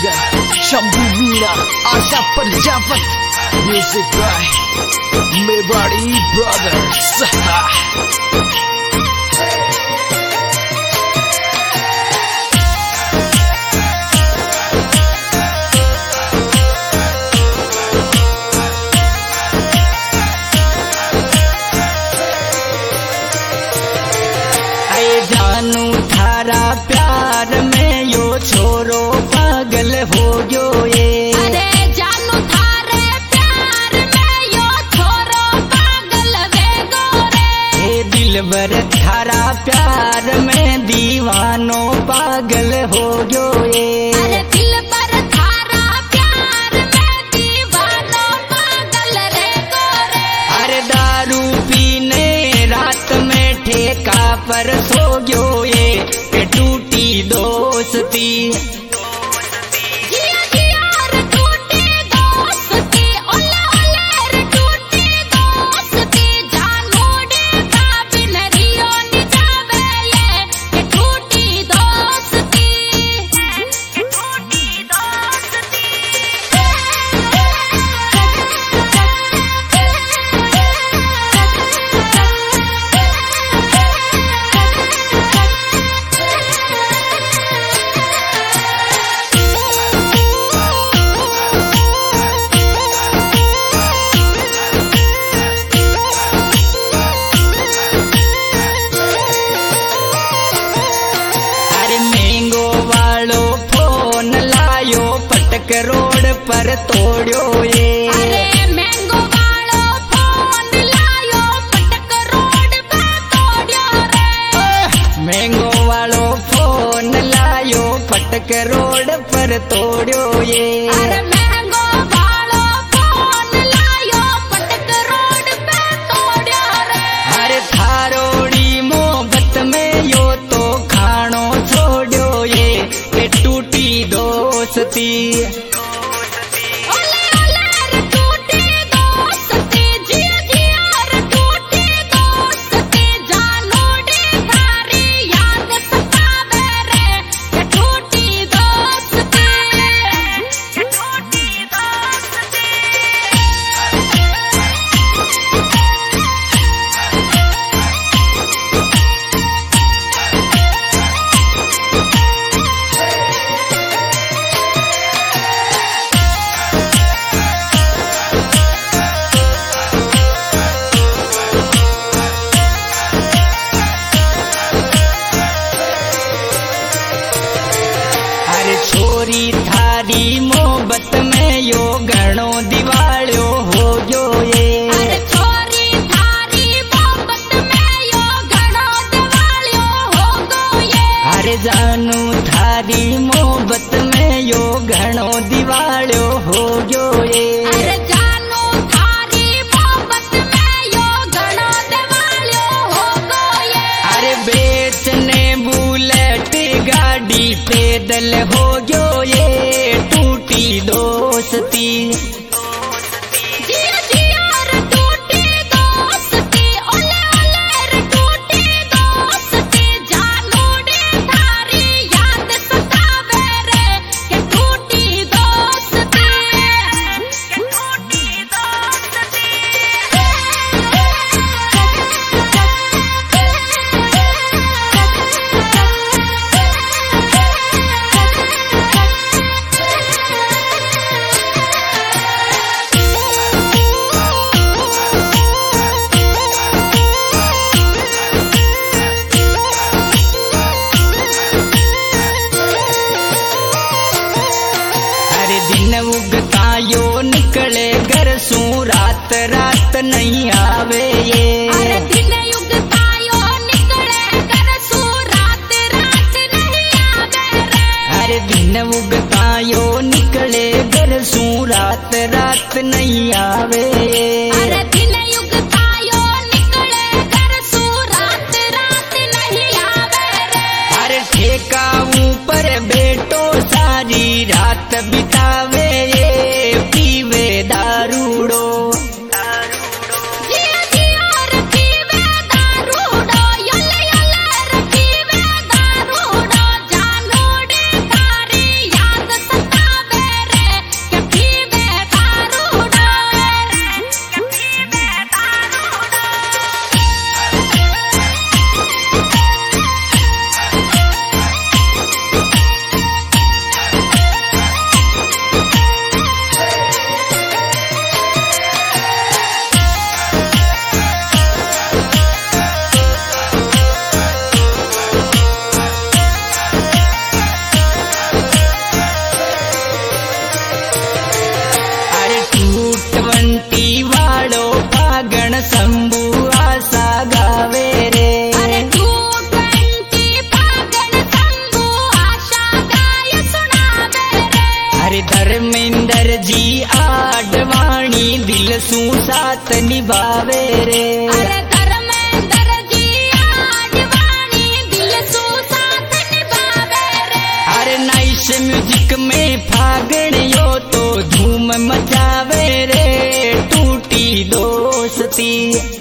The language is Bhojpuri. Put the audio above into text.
singer Shambhu Meena, Asha Prajapati. Music by Mewari Brothers. जानू थारा प्यार में यो छोरो पागल हो गयो ये। अरे जानू थारे प्यार में यो छोरो पागल वे गोरे। हे दिलबर थारा प्यार में दीवानो पागल हो गयो ये। अरे दिलबर थारा प्यार में दीवानो पागल रे गोरे। अरे दारू पीने रात में ठेका पर सो गयो ये, के टूटी दोस्ती। जिया जिया रे टूटी दोस्ती, ओले ओले रे टूटी दोस्ती। जानू डे भाभी नरियो नि जावे ये, के टूटी दोस्ती, के टूटी रोड पर तोड़ियो ये। अरे मैंगो वालो फोन लायो, पटक रोड पे तोड़ियो रे। मैंगो वालो फोन लायो, पटक रोड पर तोड़ियो ये। अरे मैंगो वालो फोन लायो, पटक रोड पे तोड़ियो रे। अरे थारोड़ी मोहब्बत में यो तो खानो छोड़ियो ये, के टूटी दोस्ती। ओले ओले रे टूटी दोस्ती, जिया जिया रे टूटी दोस्ती। जानू डे थारी याद सतावे रे, के टूटी दोस्ती, के टूटी दोस्ती। छोरी थारी मोहब्बत में यो घणो दिवाळ्यो हो गयो ये। अरे छोरी थारी मोहब्बत में यो घणो दिवाळ्यो हो गयो ये। अरे जानू थारी मोहब्बत में यो घणो दिवाळ्यो हो गयो ये। अरे जानू थारी मोहब्बत में यो घणो दिवाळ्यो हो गयो ये। अरे बेचने बुलेट गाड़ी पैदल हो गयो ये, टूटी दोस्ती। जिया जिया रे टूटी दोस्ती, ओले ओले रे टूटी दोस्ती। जानू डे थारी याद सतावे रे, के टूटी दोस्ती, के टूटी दोस्ती। दिन उगता यो निकले घर सू, रात रात नहीं आवे ये। अरे दिन उगता यो निकले घर सू, रात रात नहीं आवे रे। अरे दिन उगता यो निकले घर सू, रात रात नहीं आवे। अरे दिन उगता यो निकले घर सू, रात रात नहीं आवे रे। अरे ठेका ऊपर बेटो सारी रात बितावे ये, पीवे दारूड़ो। जिया जिया रे पीवे दारूड़ो, यले यले रे पीवे दारूड़ो। जानू डे थारी याद सतावे निभावे रे। अरे धर्मेंद्र जी आडवाणी दिल सो साथ निभावे रे। अरे नाइस म्यूजिक में फागण यो तो धूम मचावे रे, टूटी दोस्ती।